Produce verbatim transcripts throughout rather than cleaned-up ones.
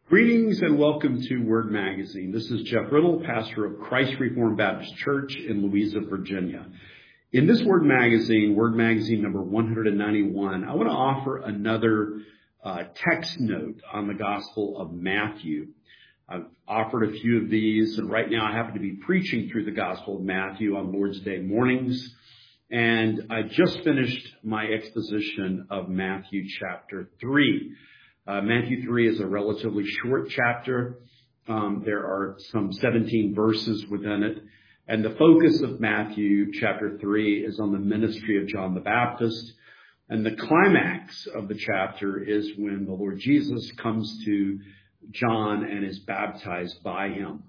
Greetings and welcome to Word Magazine. This is Jeff Riddle, pastor of Christ Reformed Baptist Church in Louisa, Virginia. In this Word Magazine, Word Magazine number one ninety-one, I want to offer another uh, text note on the Gospel of Matthew. I've offered a few of these, and right now I happen to be preaching through the Gospel of Matthew on Lord's Day mornings. And I just finished my exposition of Matthew chapter three. Uh, Matthew three is a relatively short chapter. Um, there are some seventeen verses within it. And the focus of Matthew chapter three is on the ministry of John the Baptist. And the climax of the chapter is when the Lord Jesus comes to John and is baptized by him.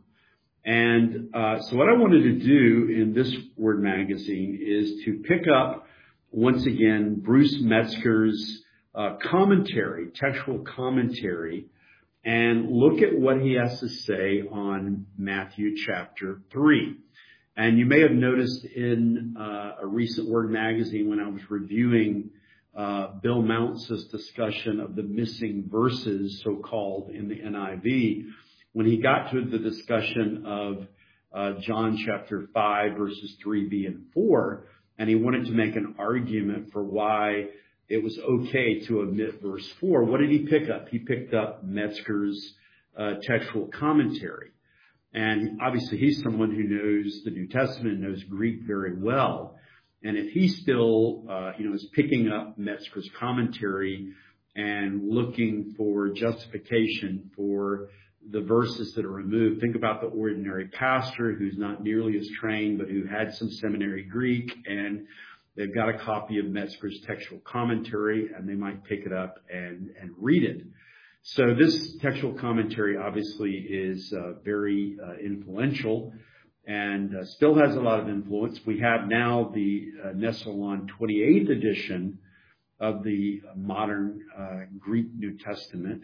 And uh, so what I wanted to do in this Word Magazine is to pick up once again Bruce Metzger's Uh, commentary, textual commentary, and look at what he has to say on Matthew chapter three. And you may have noticed in uh, a recent Word Magazine when I was reviewing uh, Bill Mounce's discussion of the missing verses, so-called, in the N I V, when he got to the discussion of uh, John chapter five, verses three b and four, and he wanted to make an argument for why it was okay to omit verse four. What did he pick up? He picked up Metzger's uh, textual commentary. And obviously he's someone who knows the New Testament, knows Greek very well. And if he still, uh, you know, is picking up Metzger's commentary and looking for justification for the verses that are removed, think about the ordinary pastor who's not nearly as trained, but who had some seminary Greek, and they've got a copy of Metzger's textual commentary, and they might pick it up and, and read it. So this textual commentary obviously is uh, very uh, influential and uh, still has a lot of influence. We have now the uh, Nestle-Aland twenty-eighth edition of the modern uh, Greek New Testament,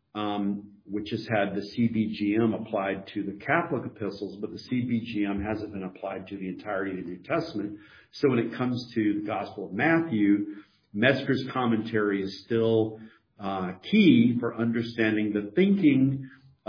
um, which has had the C B G M applied to the Catholic epistles, but the C B G M hasn't been applied to the entirety of the New Testament. So when it comes to the Gospel of Matthew, Metzger's commentary is still uh, key for understanding the thinking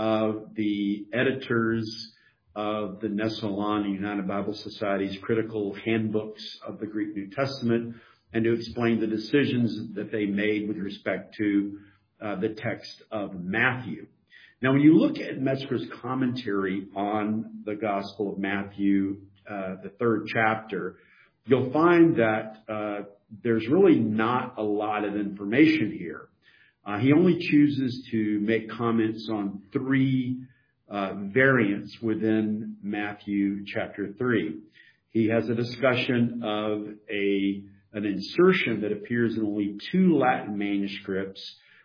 of the editors of the Nestle-Aland United Bible Society's critical handbooks of the Greek New Testament, and to explain the decisions that they made with respect to uh, the text of Matthew. Now, when you look at Metzger's commentary on the Gospel of Matthew, uh, the third chapter, you'll find that uh, there's really not a lot of information here. Uh, he only chooses to make comments on three uh, variants within Matthew chapter three. He has a discussion of a an insertion that appears in only two Latin manuscripts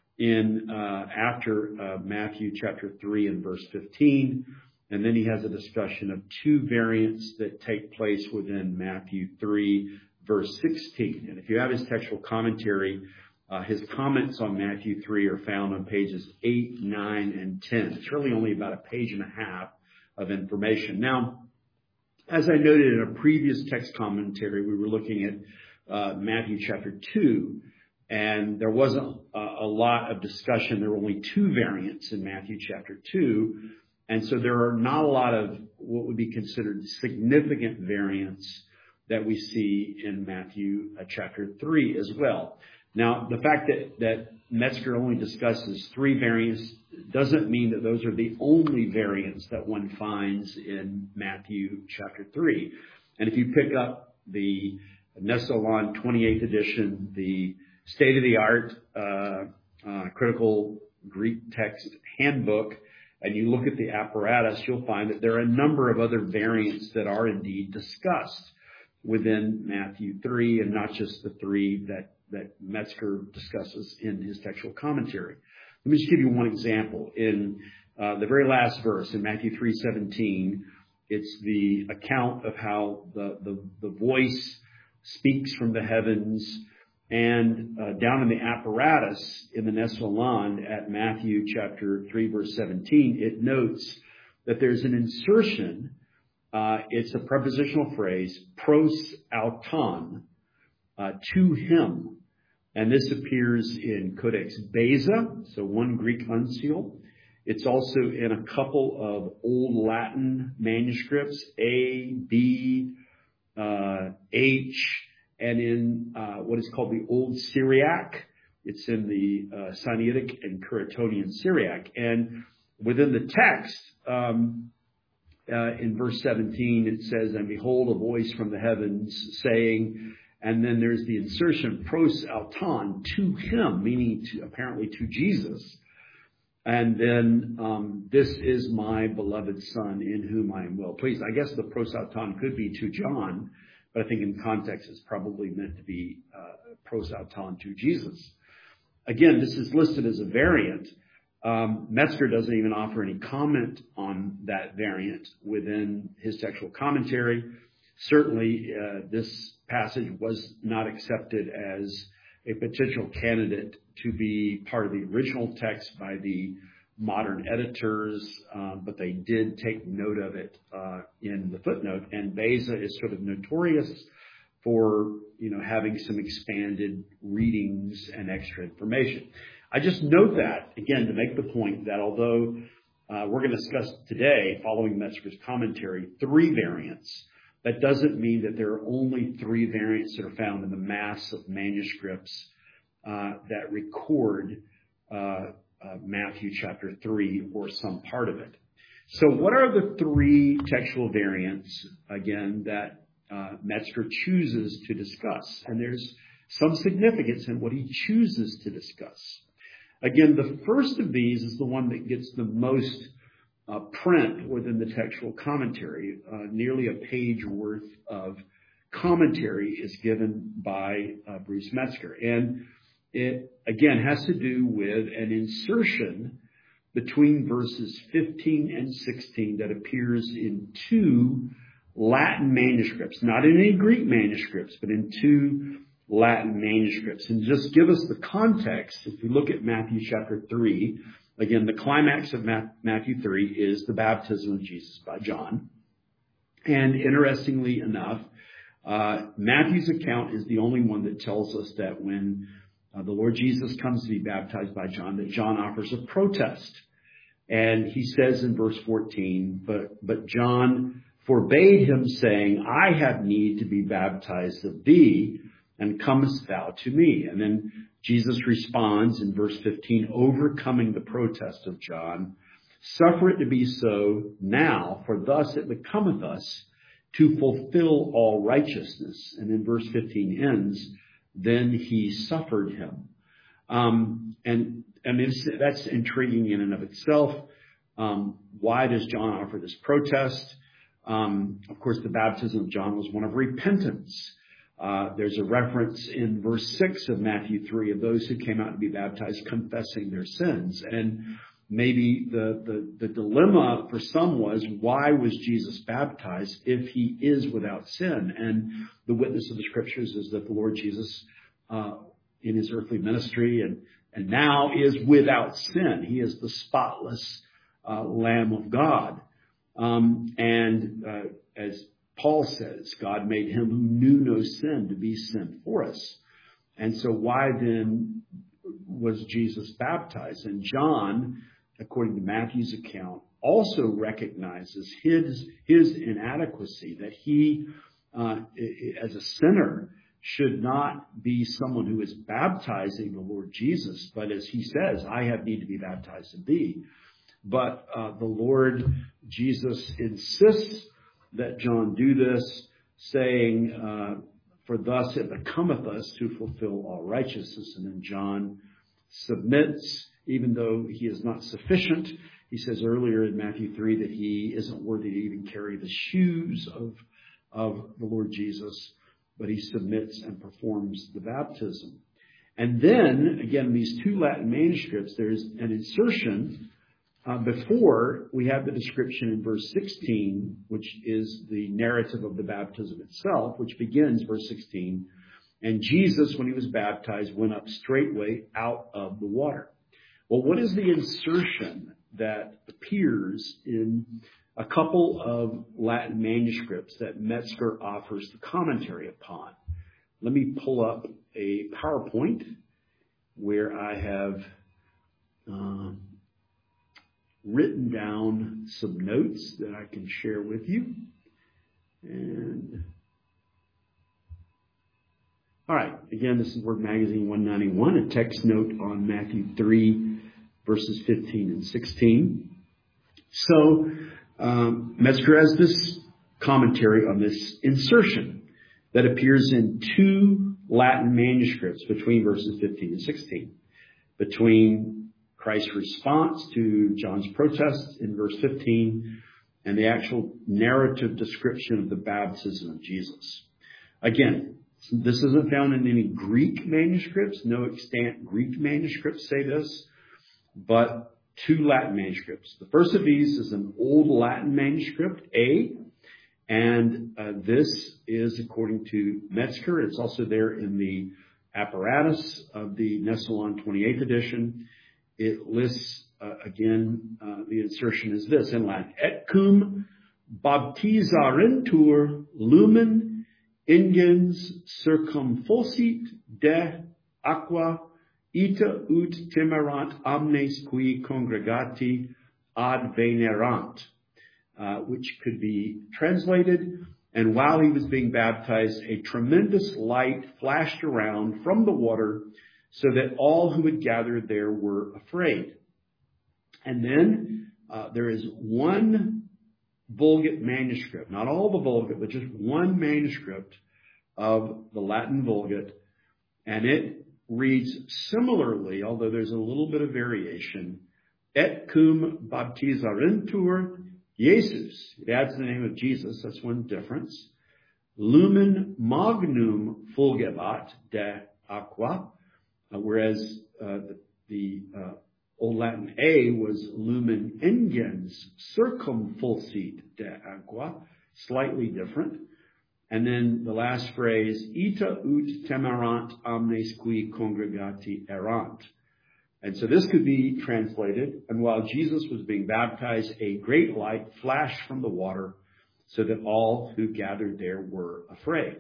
in uh, after uh, Matthew chapter three and verse fifteen. And then he has a discussion of two variants that take place within Matthew three, verse sixteen. And if you have his textual commentary, uh, his comments on Matthew three are found on pages eight, nine, and ten. It's really only about a page and a half of information. Now, as I noted in a previous text commentary, we were looking at uh, Matthew chapter two, and there wasn't a, a lot of discussion. There were only two variants in Matthew chapter two. And so there are not a lot of what would be considered significant variants that we see in Matthew uh, chapter three as well. Now, the fact that, that Metzger only discusses three variants doesn't mean that those are the only variants that one finds in Matthew chapter three. And if you pick up the Nestle-Aland twenty-eighth edition, the state-of-the-art uh, uh, critical Greek text handbook, and you look at the apparatus, you'll find that there are a number of other variants that are indeed discussed within Matthew three, and not just the three that, that Metzger discusses in his textual commentary. Let me just give you one example. In uh, the very last verse, in Matthew three seventeen, it's the account of how the, the, the voice speaks from the heavens. And uh, down in the apparatus in the Nestle-Aland at Matthew chapter three, verse seventeen, it notes that there's an insertion. Uh, it's a prepositional phrase, pros auton, uh, to him. And this appears in Codex Beza, so one Greek uncial. It's also in a couple of Old Latin manuscripts, A, B, uh, H, and in uh, what is called the Old Syriac. It's in the uh, Sinaitic and Curetonian Syriac. And within the text, um, uh, in verse seventeen, it says, "And behold, a voice from the heavens saying," and then there's the insertion, "pros auton," to him, meaning to, apparently to Jesus. And then, um, "this is my beloved Son in whom I am well pleased." I guess the pros auton could be to John, but I think in context it's probably meant to be uh, pros auton to Jesus. Again, this is listed as a variant. Um, Metzger doesn't even offer any comment on that variant within his textual commentary. Certainly, uh, this passage was not accepted as a potential candidate to be part of the original text by the modern editors, uh, but they did take note of it uh, in the footnote. And Beza is sort of notorious for, you know, having some expanded readings and extra information. I just note that, again, to make the point that although uh, we're going to discuss today, following Metzger's commentary, three variants, that doesn't mean that there are only three variants that are found in the mass of manuscripts uh, that record uh, uh, Matthew chapter three or some part of it. So what are the three textual variants, again, that uh, Metzger chooses to discuss? And there's some significance in what he chooses to discuss. Again, the first of these is the one that gets the most uh, print within the textual commentary. Uh, nearly a page worth of commentary is given by uh, Bruce Metzger. And it, again, has to do with an insertion between verses fifteen and sixteen that appears in two Latin manuscripts, not in any Greek manuscripts, but in two Latin manuscripts. And just give us the context. If we look at Matthew chapter three, again, the climax of Matthew three is the baptism of Jesus by John. And interestingly enough, uh, Matthew's account is the only one that tells us that when uh, the Lord Jesus comes to be baptized by John, that John offers a protest. And he says in verse fourteen, but, but John forbade him, saying, "I have need to be baptized of thee, and comest thou to me?" And then Jesus responds in verse fifteen, overcoming the protest of John, "Suffer it to be so now, for thus it becometh us to fulfill all righteousness." And then verse fifteen ends, "Then he suffered him." Um, and I mean, that's intriguing in and of itself. Um, why does John offer this protest? Um, of course, the baptism of John was one of repentance. Uh, there's a reference in verse six of Matthew three of those who came out to be baptized confessing their sins. And maybe the, the, the dilemma for some was, why was Jesus baptized if he is without sin? And the witness of the scriptures is that the Lord Jesus, uh, in his earthly ministry and, and now is without sin. He is the spotless uh, Lamb of God. Um, and uh, as Paul says, God made him who knew no sin to be sin for us. And so why then was Jesus baptized? And John, according to Matthew's account, also recognizes his, his inadequacy, that he, uh, as a sinner, should not be someone who is baptizing the Lord Jesus, but as he says, "I have need to be baptized of thee." But uh, the Lord Jesus insists that John do this, saying, uh, "For thus it becometh us to fulfill all righteousness." And then John submits, even though he is not sufficient. He says earlier in Matthew three that he isn't worthy to even carry the shoes of, of the Lord Jesus, but he submits and performs the baptism. And then, again, these two Latin manuscripts, there's an insertion Uh, before we have the description in verse sixteen, which is the narrative of the baptism itself, which begins, verse sixteen, "And Jesus, when he was baptized, went up straightway out of the water." Well, what is the insertion that appears in a couple of Latin manuscripts that Metzger offers the commentary upon? Let me pull up a PowerPoint where I have... Uh, written down some notes that I can share with you. And all right, again, this is Word Magazine one ninety-one, a text note on Matthew three, verses fifteen and sixteen. So um, Metzger has this commentary on this insertion that appears in two Latin manuscripts between verses fifteen and sixteen, between Christ's response to John's protest in verse fifteen and the actual narrative description of the baptism of Jesus. Again, this isn't found in any Greek manuscripts. No extant Greek manuscripts say this, but two Latin manuscripts. The first of these is an Old Latin manuscript, A, and uh, this is, according to Metzger, it's also there in the apparatus of the Nessalon twenty-eighth edition. It lists, uh, again, uh, the insertion is this in Latin: Et cum baptizarentur lumen ingens circumfulsit de aqua ita ut temerant omnes qui congregati advenerant, uh, which could be translated, and while he was being baptized, a tremendous light flashed around from the water, so that all who had gathered there were afraid. And then uh, there is one Vulgate manuscript, not all the Vulgate, but just one manuscript of the Latin Vulgate, and it reads similarly, although there's a little bit of variation: Et cum baptizarentur Jesus. It adds the name of Jesus. That's one difference. Lumen magnum fulgebat de aqua. Uh, whereas uh, the, the uh, Old Latin A was lumen ingens circumfulsit de aqua, slightly different. And then the last phrase, ita ut temerant omnes qui congregati erant. And so this could be translated: and while Jesus was being baptized, a great light flashed from the water, so that all who gathered there were afraid.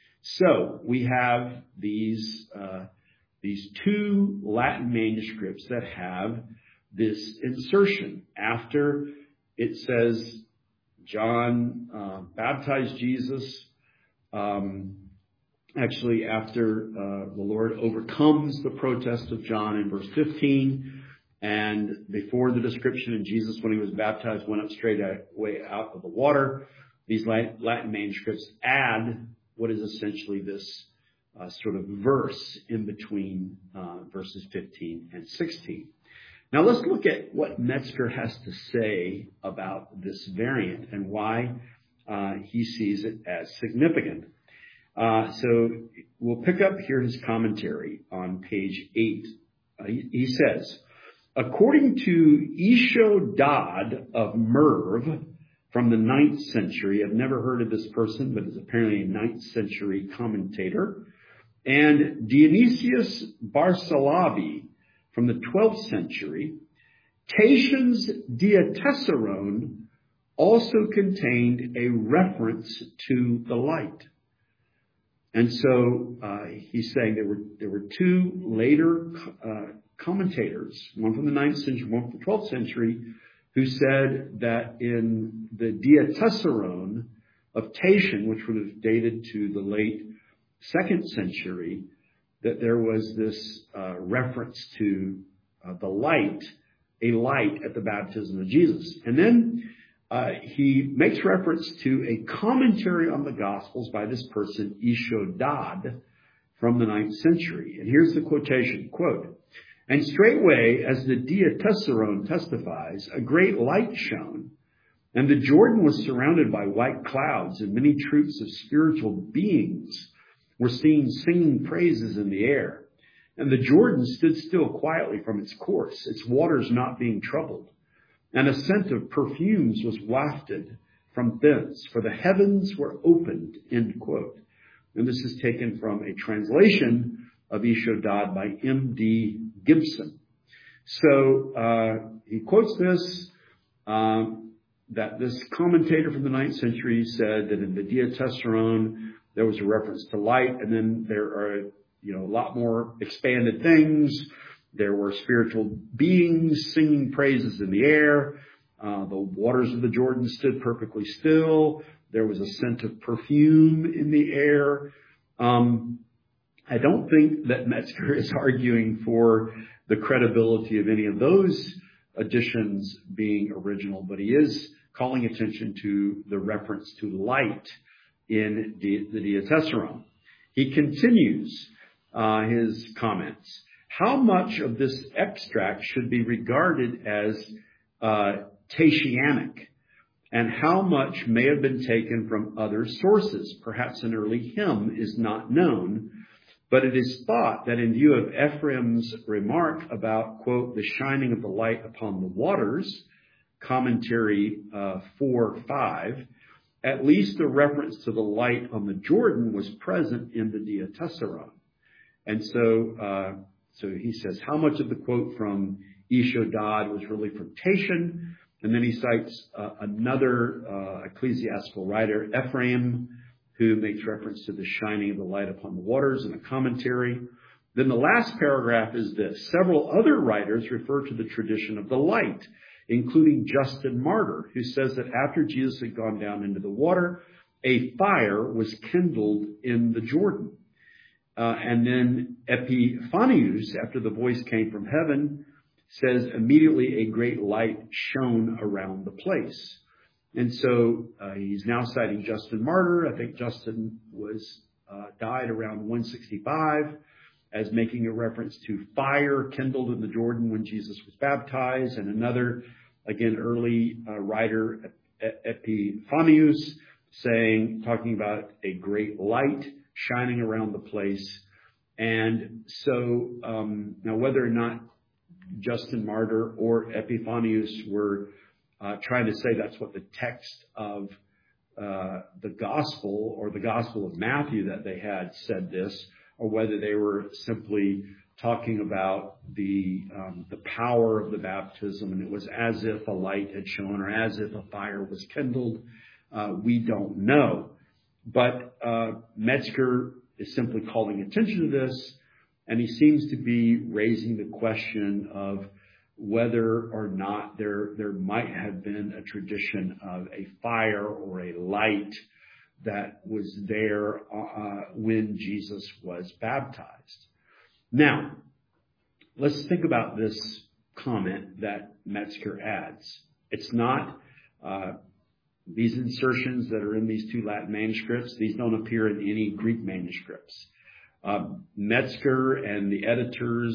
So we have these uh, these two Latin manuscripts that have this insertion. After it says John uh, baptized Jesus, um, actually after uh, the Lord overcomes the protest of John in verse fifteen, and before the description of Jesus when he was baptized went up straight away out of the water, these Latin manuscripts add what is essentially this Uh, sort of verse in between uh, verses fifteen and sixteen. Now let's look at what Metzger has to say about this variant and why uh, he sees it as significant. Uh, so we'll pick up here his commentary on page eight. Uh, he, he says, according to Isho-Dad of Merv from the ninth century, I've never heard of this person, but is apparently a ninth century commentator, and Dionysius Barsalavi from the twelfth century, Tatian's Diatessaron also contained a reference to the light. And so uh, he's saying there were there were two later uh, commentators, one from the ninth century, one from the twelfth century, who said that in the Diatessaron of Tatian, which would have dated to the late second century, that there was this uh, reference to uh, the light, a light at the baptism of Jesus. And then uh, he makes reference to a commentary on the Gospels by this person, Isho-Dad, from the ninth century. And here's the quotation, quote, and straightway, as the Diatessaron testifies, a great light shone, and the Jordan was surrounded by white clouds, and many troops of spiritual beings were seen singing praises in the air. And the Jordan stood still quietly from its course, its waters not being troubled. And a scent of perfumes was wafted from thence, for the heavens were opened, end quote. And this is taken from a translation of Isho-Dad by M D Gibson. So uh, he quotes this, uh, that this commentator from the ninth century said that in the Diatessaron, there was a reference to light, and then there are, you know, a lot more expanded things. There were spiritual beings singing praises in the air. Uh, the waters of the Jordan stood perfectly still. There was a scent of perfume in the air. Um, I don't think that Metzger is arguing for the credibility of any of those additions being original, but he is calling attention to the reference to light in the Diatessaron. He continues uh, his comments. How much of this extract should be regarded as uh, Tatianic, and how much may have been taken from other sources? Perhaps an early hymn is not known, but it is thought that in view of Ephraim's remark about, quote, the shining of the light upon the waters, commentary uh, four five, at least the reference to the light on the Jordan was present in the Diatessaron. And so, uh, so he says, how much of the quote from Ishodad was really from Tatian? And then he cites uh, another uh, ecclesiastical writer, Ephraim, who makes reference to the shining of the light upon the waters in a commentary. Then the last paragraph is this. Several other writers refer to the tradition of the light, including Justin Martyr, who says that after Jesus had gone down into the water, a fire was kindled in the Jordan. Uh, and then Epiphanius, after the voice came from heaven, says immediately a great light shone around the place. And so uh, he's now citing Justin Martyr. I think Justin was uh, died around one sixty-five, as making a reference to fire kindled in the Jordan when Jesus was baptized. And another, again, early uh, writer, Epiphanius, saying, talking about a great light shining around the place. And so um, now whether or not Justin Martyr or Epiphanius were uh, trying to say that's what the text of uh, the gospel or the gospel of Matthew that they had said this, or whether they were simply talking about the um, the power of the baptism and it was as if a light had shone or as if a fire was kindled, uh, we don't know. But uh, Metzger is simply calling attention to this, and he seems to be raising the question of whether or not there there might have been a tradition of a fire or a light that was there uh, when Jesus was baptized. Now, let's think about this comment that Metzger adds. It's not uh, these insertions that are in these two Latin manuscripts. These don't appear in any Greek manuscripts. Uh, Metzger and the editors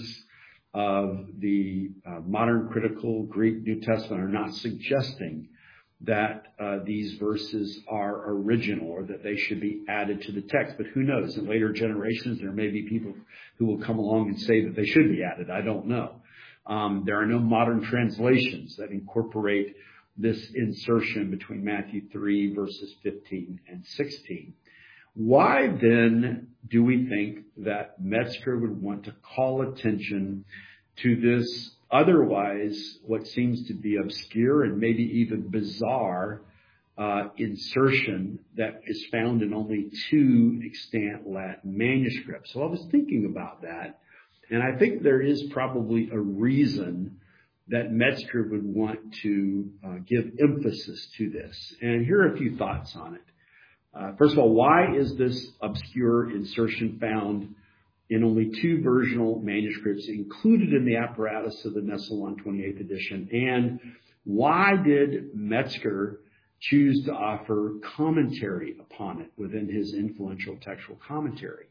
of the uh, modern critical Greek New Testament are not suggesting that uh, these verses are original or that they should be added to the text. But who knows? In later generations, there may be people who will come along and say that they should be added. I don't know. Um, there are no modern translations that incorporate this insertion between Matthew three, verses fifteen and sixteen. Why then do we think that Metzger would want to call attention to this otherwise what seems to be obscure and maybe even bizarre uh, insertion that is found in only two extant Latin manuscripts? So I was thinking about that, and I think there is probably a reason that Metzger would want to uh, give emphasis to this. And here are a few thoughts on it. Uh, first of all, why is this obscure insertion found in only two versional manuscripts included in the apparatus of the Nessalon twenty-eighth edition? And why did Metzger choose to offer commentary upon it within his influential textual commentary?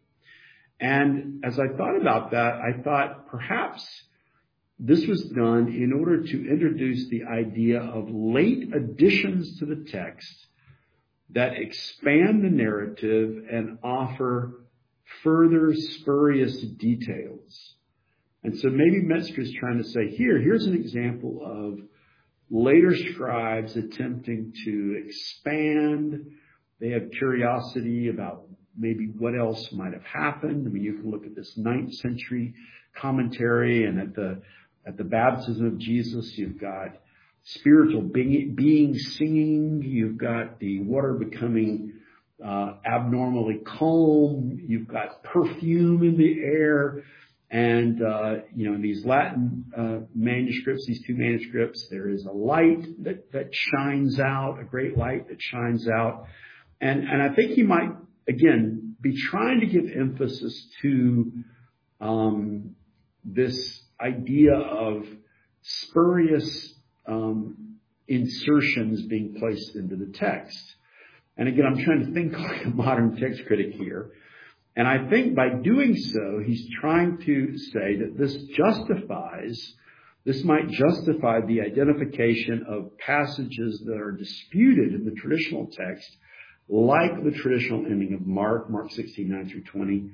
And as I thought about that, I thought perhaps this was done in order to introduce the idea of late additions to the text that expand the narrative and offer further spurious details. And so maybe Metzger is trying to say, here, here's an example of later scribes attempting to expand. They have curiosity about maybe what else might have happened. I mean, you can look at this ninth century commentary, and at the at the baptism of Jesus, you've got spiritual being, beings singing. You've got the water becoming uh, abnormally calm. You've got perfume in the air. And, uh, you know, in these Latin uh, manuscripts, these two manuscripts, there is a light that, that shines out, a great light that shines out. And, and I think he might, again, be trying to give emphasis to um, this idea of spurious um, insertions being placed into the text. And again, I'm trying to think like a modern text critic here. And I think by doing so, he's trying to say that this justifies, this might justify the identification of passages that are disputed in the traditional text, like the traditional ending of Mark, Mark sixteen, nine through twenty,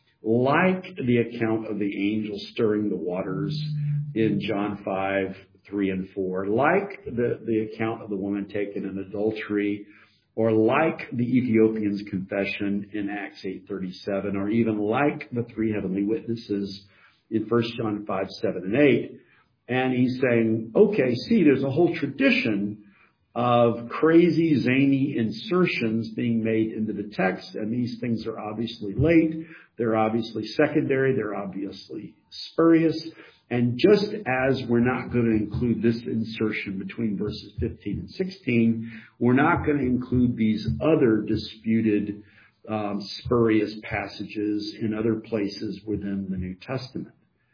like the account of the angel stirring the waters in John five, three and four, like the, the account of the woman taken in adultery, or like the Ethiopian's confession in Acts eight thirty-seven, or even like the three heavenly witnesses in First John five, seven, and eight. And he's saying, okay, see, there's a whole tradition of crazy, zany insertions being made into the text, and these things are obviously late, they're obviously secondary, they're obviously spurious. And just as we're not going to include this insertion between verses fifteen and sixteen, we're not going to include these other disputed um, spurious passages in other places within the New Testament.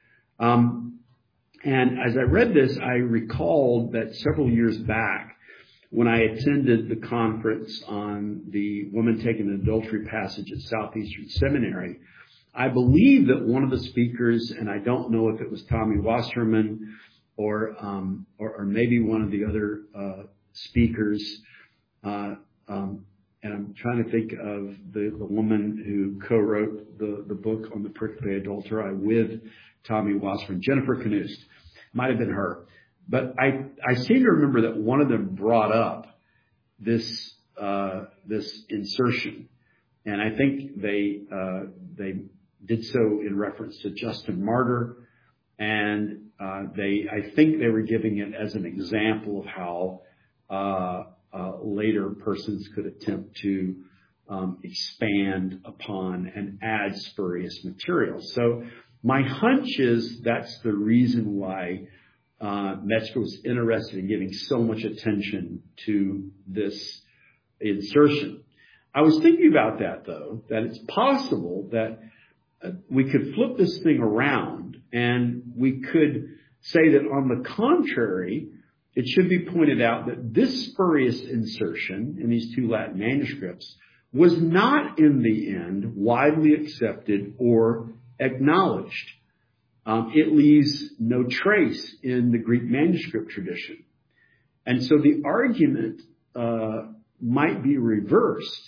Um, and as I read this, I recalled that several years back, when I attended the conference on the woman taken in adultery passage at Southeastern Seminary, I believe that one of the speakers, and I don't know if it was Tommy Wasserman or um, or, or maybe one of the other uh, speakers, uh, um, and I'm trying to think of the, the woman who co-wrote the, the book on the prickly adultery with Tommy Wasserman, Jennifer Knust. Might have been her. But I, I seem to remember that one of them brought up this uh, this insertion, and I think they uh, they did so in reference to Justin Martyr, and uh, they I think they were giving it as an example of how uh, uh, later persons could attempt to um, expand upon and add spurious material. So my hunch is that's the reason why Uh, Metzger was interested in giving so much attention to this insertion. I was thinking about that, though, that it's possible that uh, we could flip this thing around and we could say that on the contrary, it should be pointed out that this spurious insertion in these two Latin manuscripts was not in the end widely accepted or acknowledged. Um, it leaves no trace in the Greek manuscript tradition. And so the argument uh, might be reversed.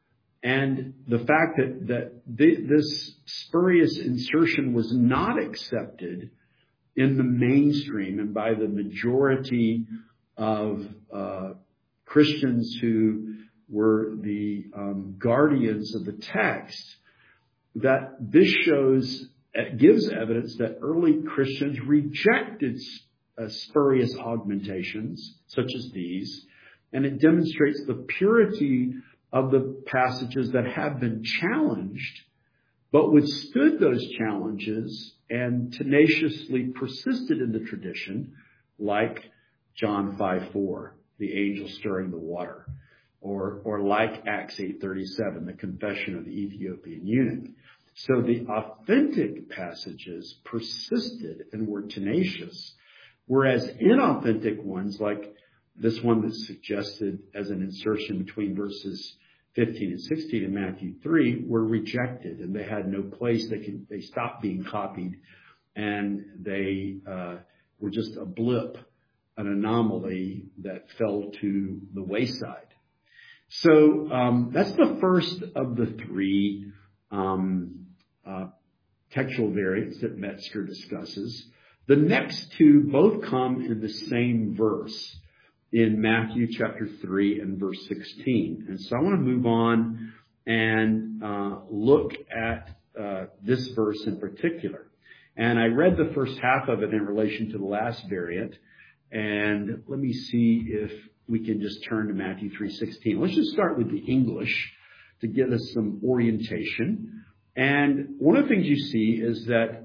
And the fact that, that th- this spurious insertion was not accepted in the mainstream and by the majority of uh, Christians who were the um, guardians of the text, that this shows It gives evidence that early Christians rejected uh, spurious augmentations such as these, and it demonstrates the purity of the passages that have been challenged, but withstood those challenges and tenaciously persisted in the tradition, like John five four, the angel stirring the water, or or like Acts eight thirty-seven, the confession of the Ethiopian eunuch. So the authentic passages persisted and were tenacious, whereas inauthentic ones, like this one that's suggested as an insertion between verses fifteen and sixteen in Matthew three, were rejected, and they had no place. They can, they stopped being copied, and they uh, were just a blip, an anomaly that fell to the wayside. So um, that's the first of the three Um, uh, textual variants that Metzger discusses. The next two both come in the same verse in Matthew chapter three and verse sixteen. And so I want to move on and uh, look at uh, this verse in particular. And I read the first half of it in relation to the last variant. And let me see if we can just turn to Matthew three sixteen. Let's just start with the English to give us some orientation. And one of the things you see is that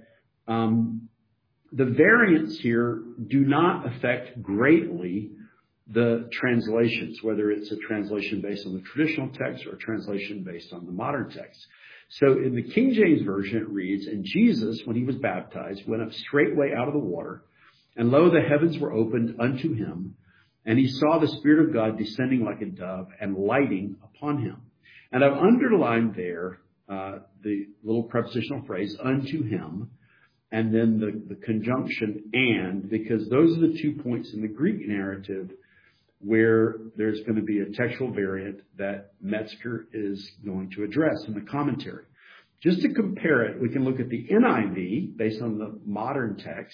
Um, the variants here do not affect greatly the translations, whether it's a translation based on the traditional text or a translation based on the modern text. So in the King James Version, it reads, "And Jesus, when he was baptized, went up straightway out of the water, and lo, the heavens were opened unto him, and he saw the Spirit of God descending like a dove and lighting upon him." And I've underlined there uh, the little prepositional phrase, "unto him," and then the, the conjunction "and," because those are the two points in the Greek narrative where there's going to be a textual variant that Metzger is going to address in the commentary. Just to compare it, we can look at the N I V based on the modern text,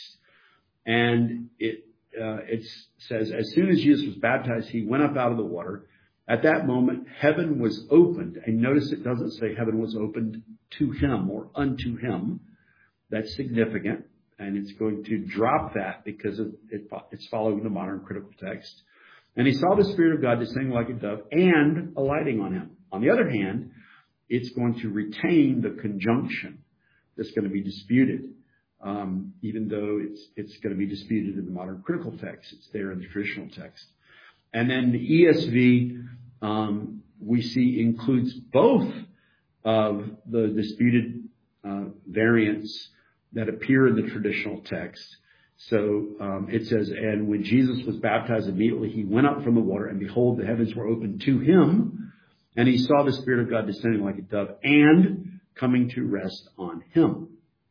and it uh, it says, "As soon as Jesus was baptized, he went up out of the water. At that moment, heaven was opened." And notice it doesn't say heaven was opened to him or unto him. That's significant, and it's going to drop that because it, it, it's following the modern critical text. "And he saw the Spirit of God descending like a dove and alighting on him." On the other hand, it's going to retain the conjunction that's going to be disputed, um, even though it's it's going to be disputed in the modern critical text. It's there in the traditional text. And then the E S V, um, we see, includes both of the disputed uh, variants that appear in the traditional text. So um, it says, "And when Jesus was baptized, immediately he went up from the water, and behold, the heavens were opened to him, and he saw the Spirit of God descending like a dove and coming to rest on him."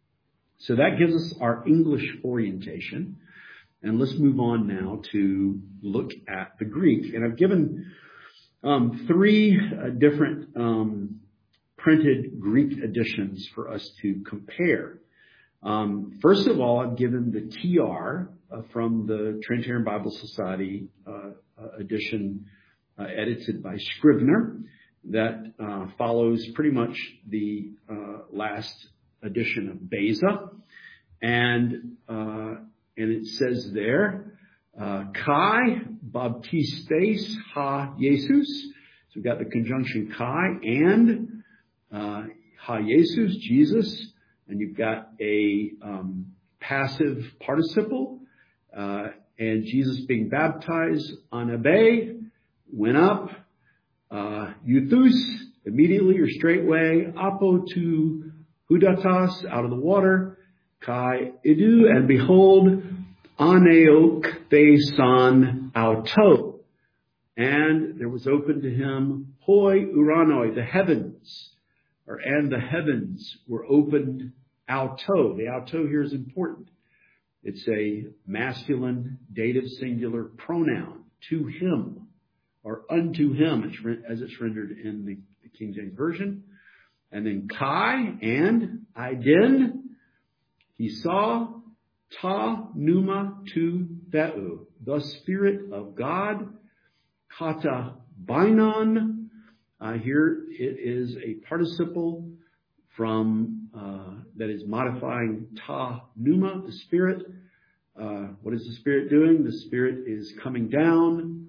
So that gives us our English orientation. And let's move on now to look at the Greek. And I've given um, three uh, different um, printed Greek editions for us to compare. Um, first of all, I've given the T R uh, from the Trinitarian Bible Society uh, uh, edition uh, edited by Scrivener that uh, follows pretty much the uh, last edition of Beza. And uh, and it says there, uh, Kai baptistes ha Jesus. So we've got the conjunction Kai and uh, ha Jesus, Jesus. And you've got a um, passive participle, uh, and Jesus being baptized, anabe, went up, uh, euthus, immediately or straightway, apo to hudatas, out of the water, kai idu, and behold, aneok thesan auto. And there was open to him, hoi uranoi, the heavens. Or, and the heavens were opened auto. The auto here is important. It's a masculine dative singular pronoun, to him, or unto him, as it's rendered in the, the King James Version. And then kai, and idin, he saw ta pneuma tu theou, the Spirit of God, kata bainon. Uh, here it is a participle from uh, that is modifying ta pneuma, the Spirit. Uh, what is the Spirit doing? The Spirit is coming down.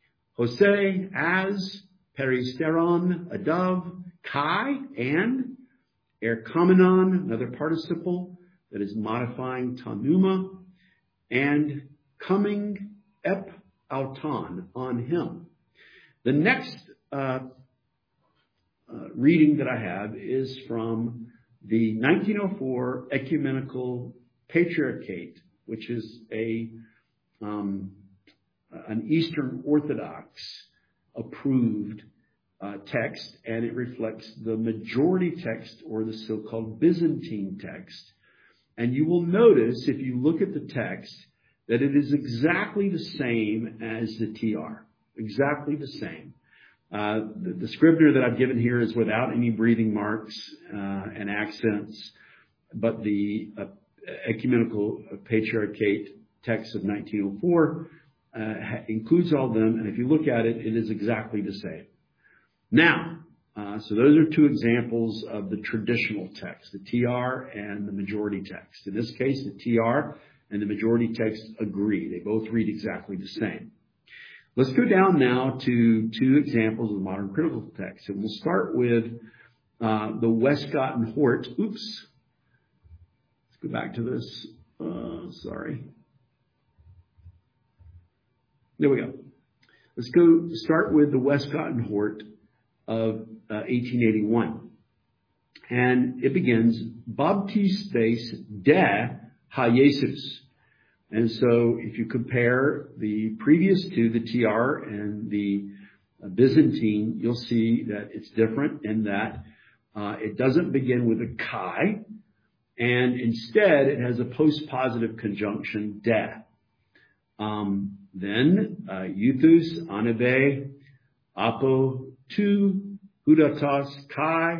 Jose, as, peristeron, a dove, kai, and, erkomenon, another participle that is modifying ta pneuma, and coming, ep auton, on him. The next uh, Uh, reading that I have is from the nineteen oh four Ecumenical Patriarchate, which is a um, an Eastern Orthodox approved uh, text, and it reflects the majority text, or the so-called Byzantine text. And you will notice, if you look at the text, that it is exactly the same as the T R, exactly the same. Uh, the, the Scrivener that I've given here is without any breathing marks uh, and accents, but the uh, Ecumenical Patriarchate text of nineteen oh four uh, includes all of them, and if you look at it, it is exactly the same. Now, uh, so those are two examples of the traditional text, the T R and the majority text. In this case, the T R and the majority text agree. They both read exactly the same. Let's go down now to two examples of the modern critical text. And we'll start with uh, the Westcott and Hort. Oops. Let's go back to this. Uh, sorry. There we go. Let's go start with the Westcott and Hort of uh, eighteen eighty-one. And it begins, Baptistes de ha Jesus. And so if you compare the previous two, the T R and the Byzantine, you'll see that it's different in that uh, it doesn't begin with a chi, and instead it has a postpositive conjunction de. Um, then uh, euthus, anabe, apo, tu, hudatos, kai,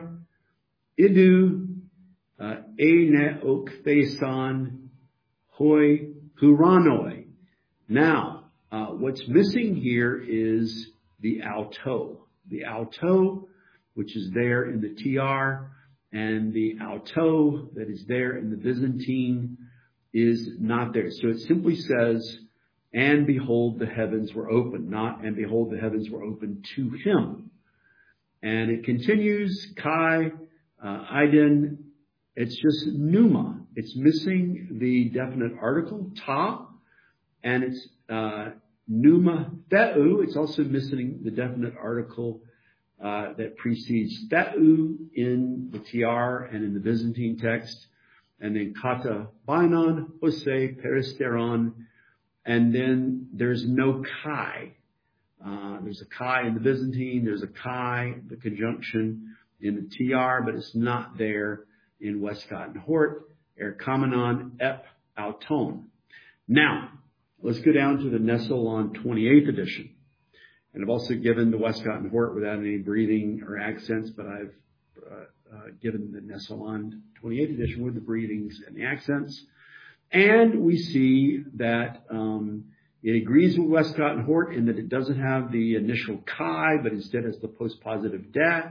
idu, uh, ene ok thesan, hoi, huranoi. Now, uh, what's missing here is the auto. The auto, which is there in the T R, and the auto that is there in the Byzantine is not there. So it simply says, and behold, the heavens were open, not, and behold, the heavens were open to him. And it continues, kai, uh, iden, it's just pneuma. It's missing the definite article, ta, and it's, uh, pneuma theou. It's also missing the definite article, uh, that precedes theou in the T R and in the Byzantine text. And then kata, bainon, hose, peristeron. And then there's no chi. Uh, there's a chi in the Byzantine. There's a chi, the conjunction in the T R, but it's not there in Westcott and Hort. Erkamenon ep auton. Now, let's go down to the Nestle-Aland twenty-eighth edition. And I've also given the Westcott and Hort without any breathing or accents, but I've uh, uh, given the Nestle-Aland twenty-eighth edition with the breathings and the accents. And we see that um, it agrees with Westcott and Hort in that it doesn't have the initial chi, but instead has the postpositive de.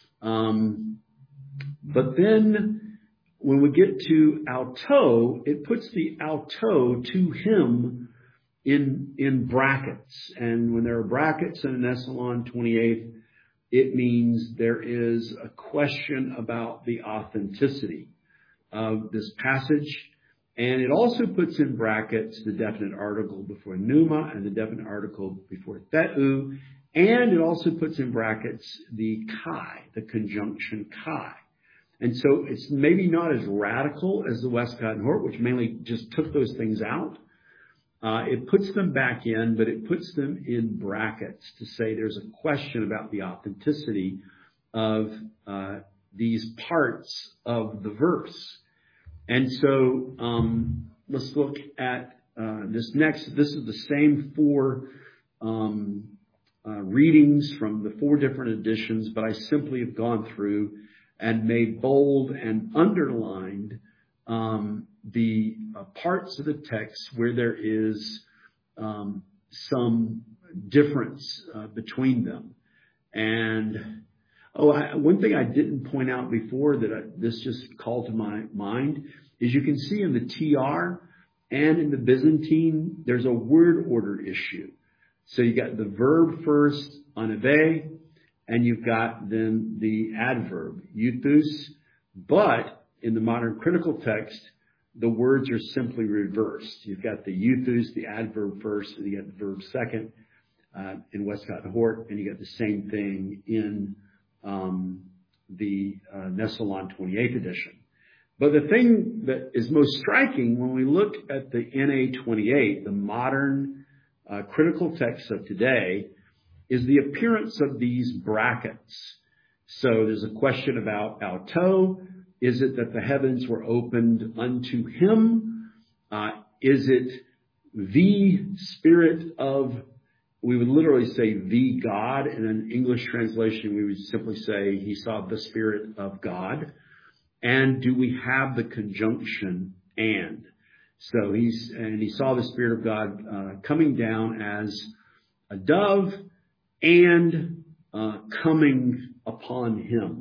Um, but then when we get to auto, it puts the auto to him in in brackets. And when there are brackets in Nestle-Aland twenty-eighth, it means there is a question about the authenticity of this passage. And it also puts in brackets the definite article before pneuma and the definite article before theou. And it also puts in brackets the chi, the conjunction chi. And so it's maybe not as radical as the Westcott and Hort, which mainly just took those things out. Uh, it puts them back in, but it puts them in brackets to say there's a question about the authenticity of uh, these parts of the verse. And so um, let's look at uh, this next. This is the same four um, uh, readings from the four different editions, but I simply have gone through and made bold and underlined um, the uh, parts of the text where there is um, some difference uh, between them. And Oh, I, one thing I didn't point out before that I, this just called to my mind is you can see in the T R and in the Byzantine, there's a word order issue. So you got the verb first, anabe, and you've got then the adverb, euthus. But in the modern critical text, the words are simply reversed. You've got the euthus, the adverb first, and you got the verb second uh, in Westcott and Hort, and you got the same thing in Um, the uh, Nestle-Aland twenty-eighth edition. But the thing that is most striking when we look at the N A twenty-eight, the modern uh, critical text of today, is the appearance of these brackets. So there's a question about auto. Is it that the heavens were opened unto him? Uh, is it the Spirit of, we would literally say the God. In an English translation, we would simply say he saw the Spirit of God. And do we have the conjunction and? So he's, and he saw the Spirit of God uh, coming down as a dove and uh, coming upon him.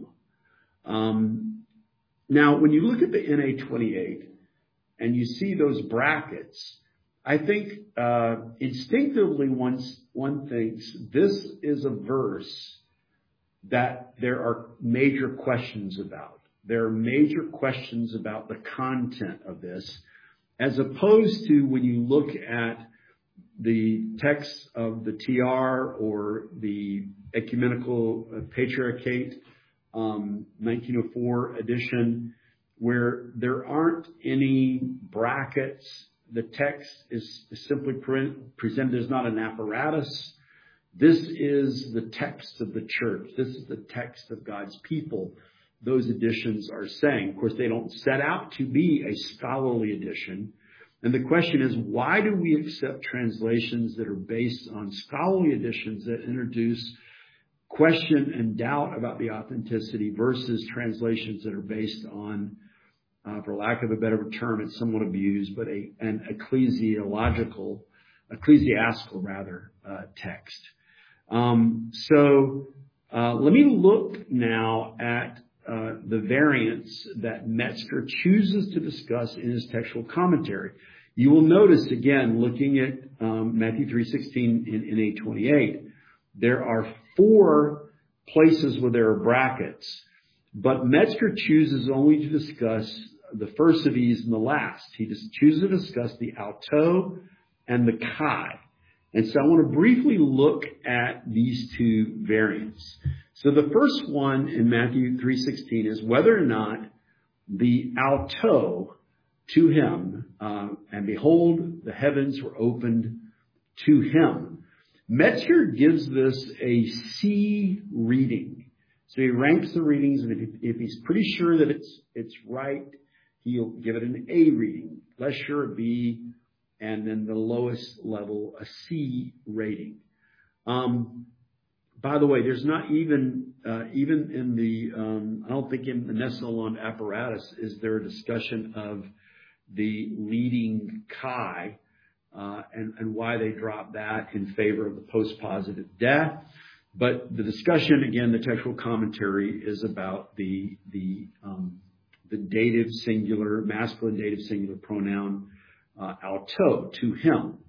Um, now, when you look at the N A twenty-eight and you see those brackets, I think uh, instinctively one, one thinks this is a verse that there are major questions about. there are major questions about the content of this, as opposed to when you look at the text of the T R or the Ecumenical Patriarchate, um, nineteen oh four edition, where there aren't any brackets. The text is simply pre- presented as not an apparatus. This is the text of the church. This is the text of God's people. Those editions are saying. Of course, they don't set out to be a scholarly edition. And the question is, why do we accept translations that are based on scholarly editions that introduce question and doubt about the authenticity versus translations that are based on, uh, for lack of a better term, it's somewhat abused, but a, an ecclesiological, ecclesiastical rather, uh, text. Um, so, uh, let me look now at, uh, the variants that Metzger chooses to discuss in his textual commentary. You will notice, again, looking at, um, Matthew three sixteen in, in eight twenty-eight, there are four places where there are brackets, but Metzger chooses only to discuss the first of these and the last. He just chooses to discuss the auto and the kai. And so I want to briefly look at these two variants. So the first one in Matthew three sixteen is whether or not the auto to him, uh, and behold, the heavens were opened to him. Metzger gives this a C reading. So he ranks the readings, and if, if he's pretty sure that it's it's right, he'll give it an A reading. Less sure, a B, and then the lowest level, a C rating. Um, by the way, there's not even, uh, even in the, um, I don't think in the Nestle-Aland apparatus is there a discussion of the leading chi, uh, and, and why they drop that in favor of the post-positive death. But the discussion, again, the textual commentary is about the, the, um, the dative singular, masculine dative singular pronoun, uh, auto, to him.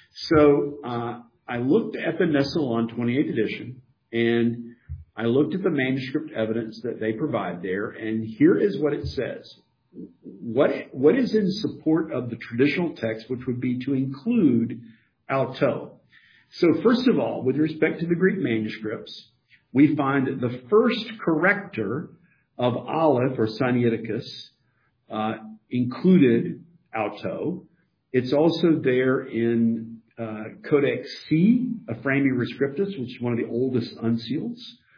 So, uh, I looked at the Nestle-Aland twenty-eighth edition, and I looked at the manuscript evidence that they provide there, and here is what it says. What, what is in support of the traditional text, which would be to include auto? So first of all, with respect to the Greek manuscripts, we find that the first corrector of Aleph or Sinaiticus uh, included auto. It's also there in uh, Codex C, Ephraemi Rescriptus, which is one of the oldest uncials.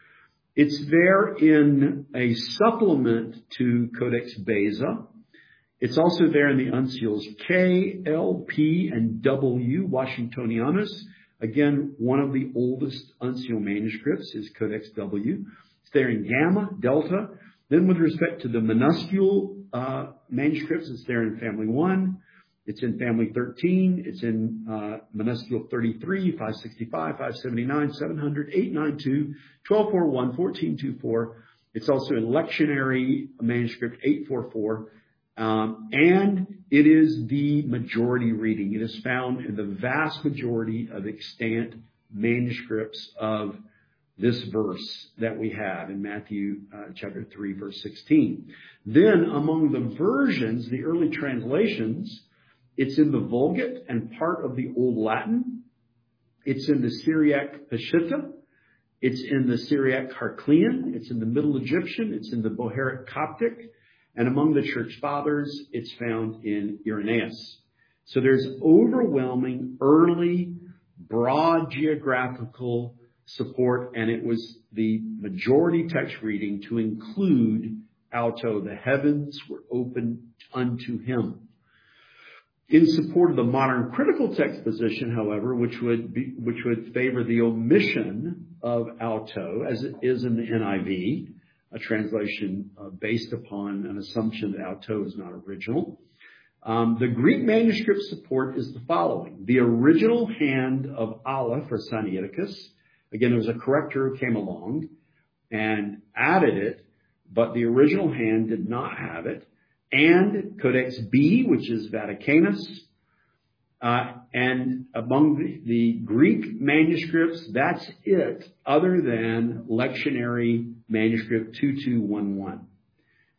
It's there in a supplement to Codex Beza. It's also there in the uncials K, L, P, and W, Washingtonianus. Again, one of the oldest uncial manuscripts is Codex W. It's there in Gamma, Delta. Then with respect to the minuscule uh, manuscripts, it's there in Family one. It's in Family thirteen. It's in uh, minuscule thirty-three, five sixty-five, five seventy-nine, seven hundred, eight ninety-two, twelve forty-one, fourteen twenty-four. It's also in lectionary manuscript eight forty-four. Um, and it is the majority reading. It is found in the vast majority of extant manuscripts of this verse that we have in Matthew uh, chapter three, verse sixteen. Then among the versions, the early translations, it's in the Vulgate and part of the Old Latin. It's in the Syriac Peshitta. It's in the Syriac Harklean. It's in the Middle Egyptian. It's in the Bohairic Coptic. And among the church fathers, it's found in Irenaeus. So there's overwhelming, early, broad geographical support, and it was the majority text reading to include auto. The heavens were opened unto him. In support of the modern critical text position, however, which would be, which would favor the omission of auto, as it is in the N I V, a translation uh, based upon an assumption that auto is not original. Um, the Greek manuscript support is the following. The original hand of Aleph or Sinaiticus, again, there was a corrector who came along and added it, but the original hand did not have it. And Codex B, which is Vaticanus. Uh, and among the, the Greek manuscripts, that's it, other than lectionary manuscript two two one one.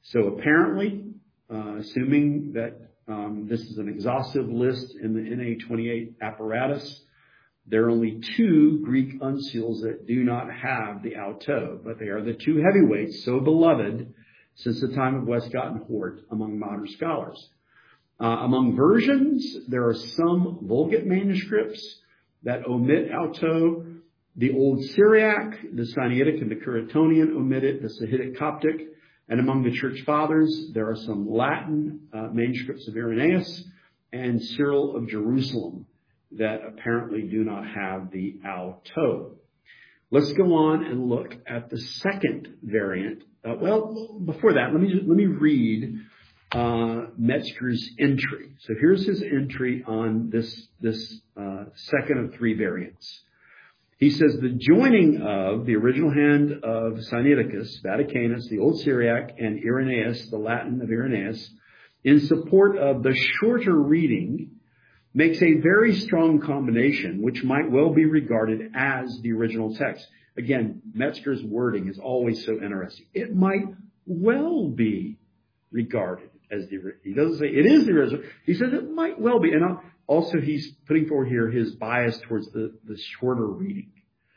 So apparently, uh, assuming that um, this is an exhaustive list in the N A twenty-eight apparatus, there are only two Greek uncials that do not have the auto, but they are the two heavyweights so beloved since the time of Westcott and Hort among modern scholars. Uh, among versions, there are some Vulgate manuscripts that omit auto. The Old Syriac, the Sinaitic, and the Curetonian omit it, the Sahidic Coptic. And among the church fathers, there are some Latin uh, manuscripts of Irenaeus and Cyril of Jerusalem that apparently do not have the auto. Let's go on and look at the second variant. Uh, well, before that, let me just, let me read uh, Metzger's entry. So here's his entry on this this uh, second of three variants. He says the joining of the original hand of Sinaiticus, Vaticanus, the Old Syriac, and Irenaeus, the Latin of Irenaeus, in support of the shorter reading makes a very strong combination, which might well be regarded as the original text. Again, Metzger's wording is always so interesting. It might well be regarded as the, he doesn't say it is the original. He says it might well be. And also he's putting forward here his bias towards the, the shorter reading.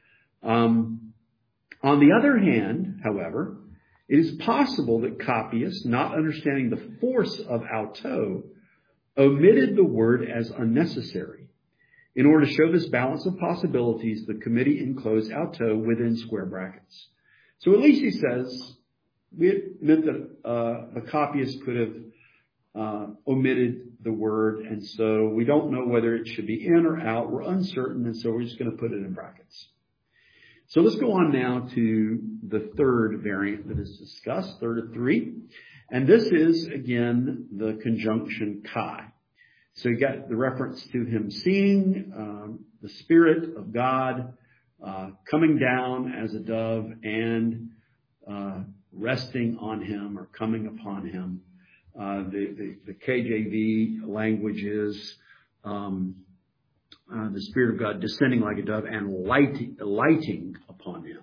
Um, on the other hand, however, it is possible that copyists, not understanding the force of auto, omitted the word as unnecessary. In order to show this balance of possibilities, the committee enclosed auto within square brackets. So at least he says it meant that uh, the copyist could have uh, omitted the word, and so we don't know whether it should be in or out. We're uncertain, and so we're just going to put it in brackets. So let's go on now to the third variant that is discussed, third of three. And this is, again, the conjunction Kai. So you got the reference to him seeing um, the Spirit of God uh, coming down as a dove and uh, resting on him or coming upon him. Uh, the, the, the K J V language is um, uh, the Spirit of God descending like a dove and lighting, lighting upon him.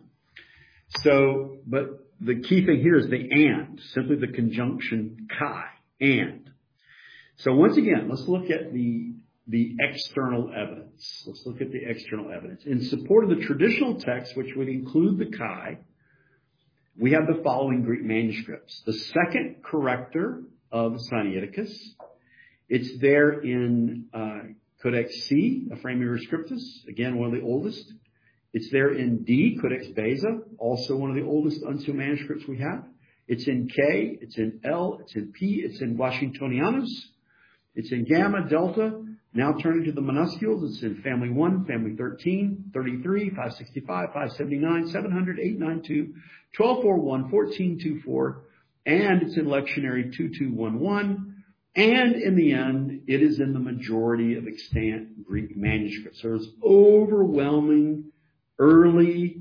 So, but the key thing here is the and, simply the conjunction Kai, and. So once again, let's look at the, the external evidence. Let's look at the external evidence. In support of the traditional text, which would include the Kai, we have the following Greek manuscripts. The second corrector of Sinaiticus. It's there in uh, Codex C, Ephraemi Rescriptus, again, one of the oldest. It's there in D, Codex Beza, also one of the oldest uncial manuscripts we have. It's in K, it's in L, it's in P, it's in Washingtonianus. It's in Gamma, Delta. Now turning to the minuscules, it's in Family one, Family thirteen, thirty-three, five sixty-five, five seventy-nine, seven hundred, eight ninety-two, twelve forty-one, fourteen twenty-four, and it's in Lectionary twenty-two eleven. And in the end, it is in the majority of extant Greek manuscripts. So there's overwhelming, early,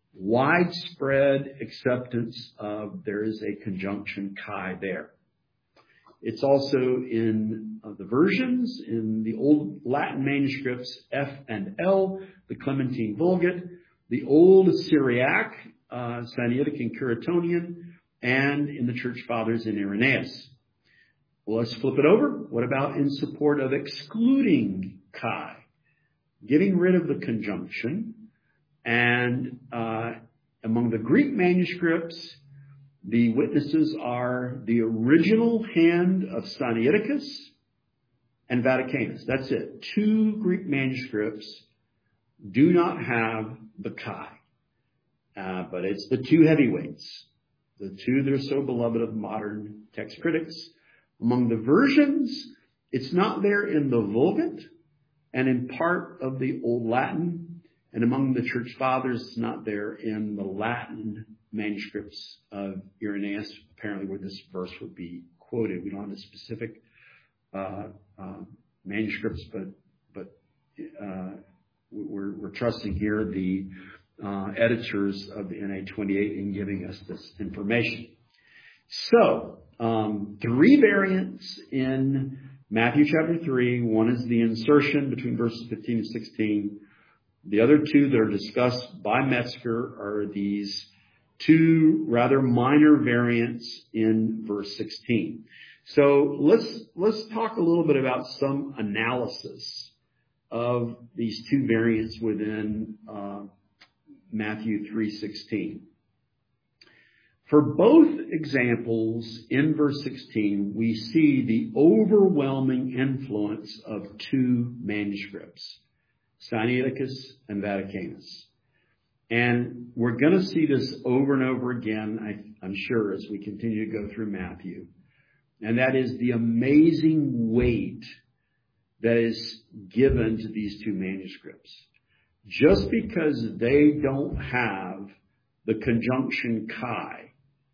widespread acceptance of there is a conjunction Kai there. It's also in uh, the versions, in the old Latin manuscripts F and L, the Clementine Vulgate, the old Syriac, uh, Sinaitic and Curetonian, and in the Church Fathers in Irenaeus. Well, let's flip it over. What about in support of excluding Kai? Getting rid of the conjunction. And uh, among the Greek manuscripts, the witnesses are the original hand of Sinaiticus and Vaticanus. That's it. Two Greek manuscripts do not have the Kai. Uh, but it's the two heavyweights. The two that are so beloved of modern text critics. Among the versions, it's not there in the Vulgate and in part of the Old Latin. And among the Church Fathers, it's not there in the Latin manuscripts of Irenaeus, apparently where this verse would be quoted. We don't have the specific uh, uh, manuscripts, but but uh, we're, we're trusting here the uh, editors of the N A twenty-eight in giving us this information. So, um, three variants in Matthew chapter three. One is the insertion between verses fifteen and sixteen. The other two that are discussed by Metzger are these two rather minor variants in verse sixteen. So let's, let's talk a little bit about some analysis of these two variants within uh, Matthew three sixteen. For both examples in verse sixteen, we see the overwhelming influence of two manuscripts, Sinaiticus and Vaticanus. And we're going to see this over and over again, I, I'm sure, as we continue to go through Matthew. And that is the amazing weight that is given to these two manuscripts. Just because they don't have the conjunction chi,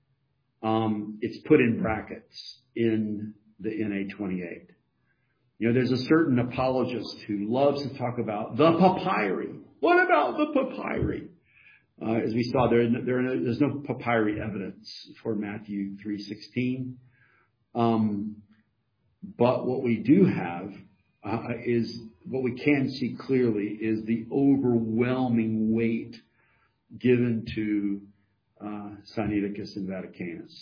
um, it's put in brackets in the N A twenty-eight. You know, there's a certain apologist who loves to talk about the papyri. What about the papyri? Uh, as we saw, there, there, there's no papyri evidence for Matthew three sixteen. Um, but what we do have uh, is, what we can see clearly is the overwhelming weight given to uh, Sinaiticus and Vaticanus.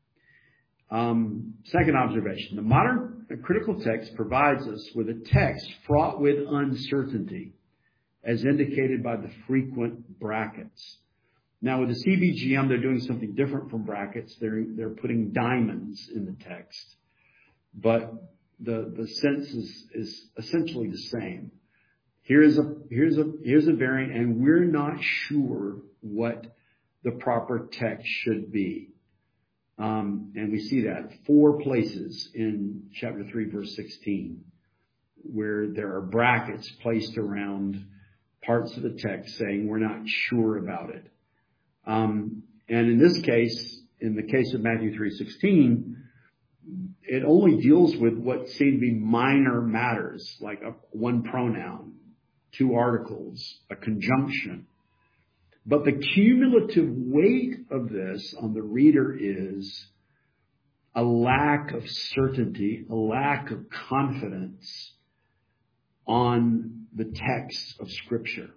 Um, second observation, the modern critical text provides us with a text fraught with uncertainty, as indicated by the frequent brackets. Now, with the C B G M, they're doing something different from brackets. They're, they're putting diamonds in the text. But the, the sense is, is essentially the same. Here's a, here's a, here's a variant, and we're not sure what the proper text should be. Um, and we see that four places in chapter three, verse sixteen, where there are brackets placed around parts of the text saying we're not sure about it. Um, and in this case, in the case of Matthew three sixteen, it only deals with what seem to be minor matters, like a, one pronoun, two articles, a conjunction. But the cumulative weight of this on the reader is a lack of certainty, a lack of confidence on the text of Scripture.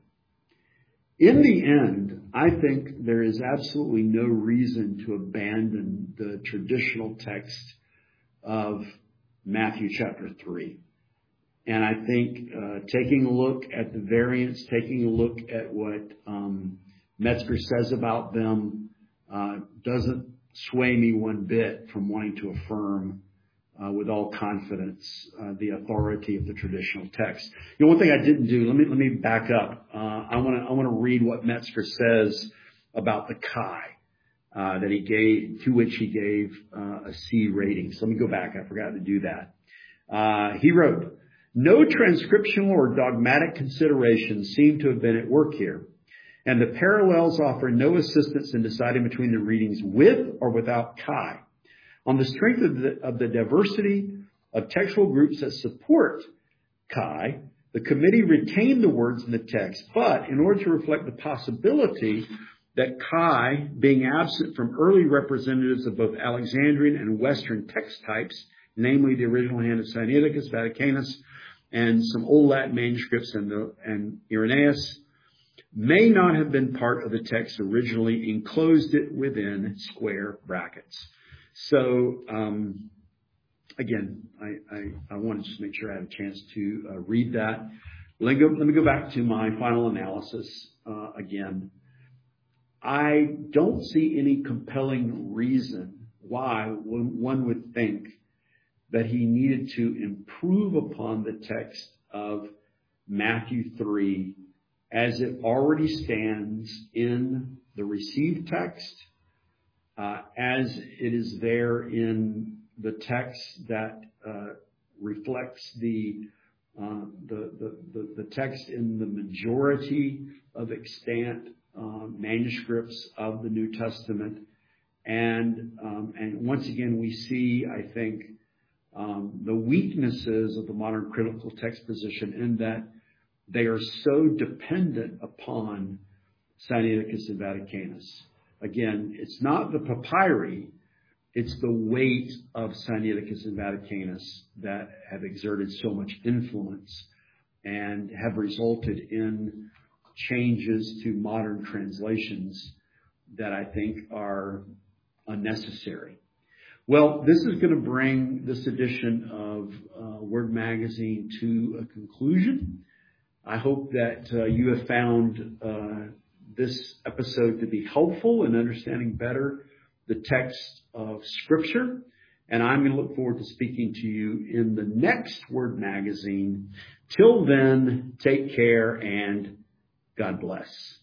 In the end, I think there is absolutely no reason to abandon the traditional text of Matthew chapter three. And I think uh, taking a look at the variants, taking a look at what um, Metzger says about them, uh, doesn't sway me one bit from wanting to affirm uh, with all confidence uh, the authority of the traditional text. You know, one thing I didn't do, let me let me back up. Uh, I want to I want to read what Metzger says about the chi uh, that he gave, to which he gave uh, a C rating. So let me go back. I forgot to do that. Uh, he wrote, "No transcriptional or dogmatic considerations seem to have been at work here, and the parallels offer no assistance in deciding between the readings with or without chi. On the strength of the, of the diversity of textual groups that support chi, the committee retained the words in the text, but in order to reflect the possibility that chi, being absent from early representatives of both Alexandrian and Western text types, namely the original hand of Sinaiticus, Vaticanus, and some Old Latin manuscripts and, the, and Irenaeus, may not have been part of the text originally, enclosed it within square brackets." So, um, again, I, I, I want to just make sure I have a chance to uh, read that. Let me, go, let me go back to my final analysis uh, again. I don't see any compelling reason why one would think that he needed to improve upon the text of Matthew three as it already stands in the received text, uh, as it is there in the text that uh, reflects the, uh, the, the, the, the text in the majority of extant uh, manuscripts of the New Testament. And, um, and once again, we see, I think, um, the weaknesses of the modern critical text position in that they are so dependent upon Sinaiticus and Vaticanus. Again, it's not the papyri, it's the weight of Sinaiticus and Vaticanus that have exerted so much influence and have resulted in changes to modern translations that I think are unnecessary. Well, this is going to bring this edition of uh, Word Magazine to a conclusion. I hope that uh, you have found uh, this episode to be helpful in understanding better the text of Scripture. And I'm going to look forward to speaking to you in the next Word Magazine. Till then, take care and God bless.